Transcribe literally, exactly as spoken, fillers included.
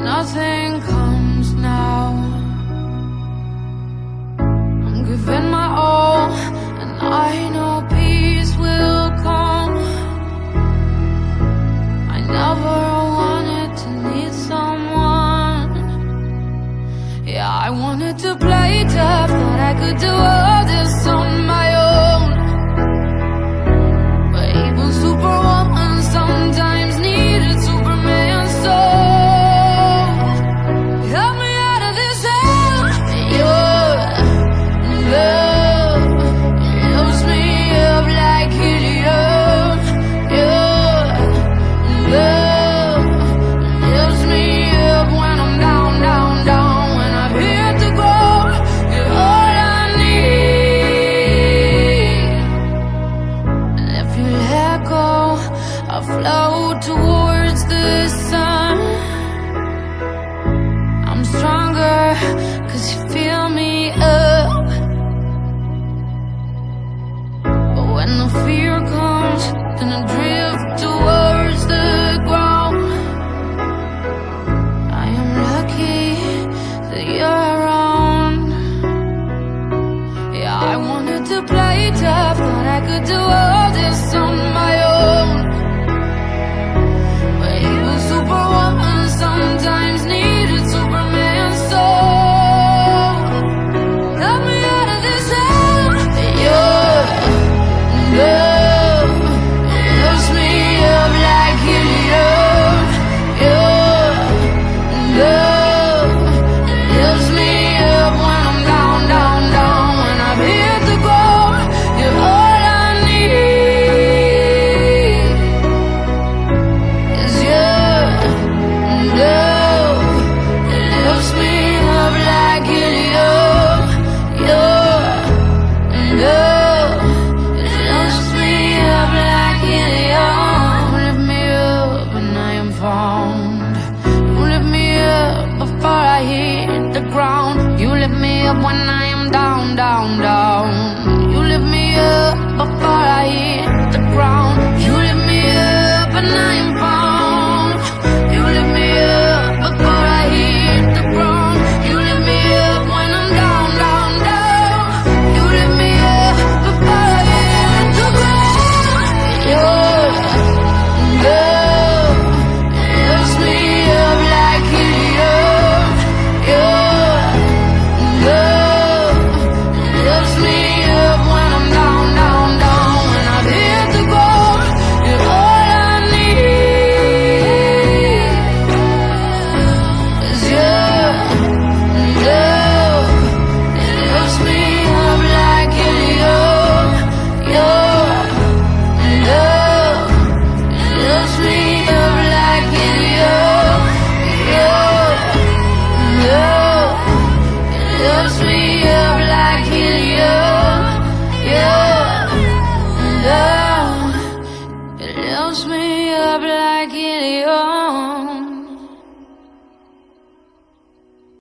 nothing comes now. I'm giving my all, and I know peace will come. I never wanted to need someone. Yeah, I wanted to play tough, thought I could do all this on my own. But even Superwoman sometimes needed Superman, so help me out of this hell. Your love lifts me up like helium. Your love lifts me up when I'm down, down, down. When I've hit the ground, you're all I need. And if you let go, I'll float towards the sun. I'm stronger, cause you fill me up. But when the fear comes, then I drift towards the ground. I am lucky that you're around. Yeah, I wanted to play tough, thought I could do all this on my own. But even Superwoman sometimes needed Superman, so help me out of this hell. Your love lifts me up like helium. Your love lifts me up when I'm down, down, down. When I've hit the ground, you're all I need. Is your love lifts me up like helium. Your love lifts me up like helium. Lift me up when I am found. You lift me up before I hit the ground. You lift me up when I am down, down, down. You lift me up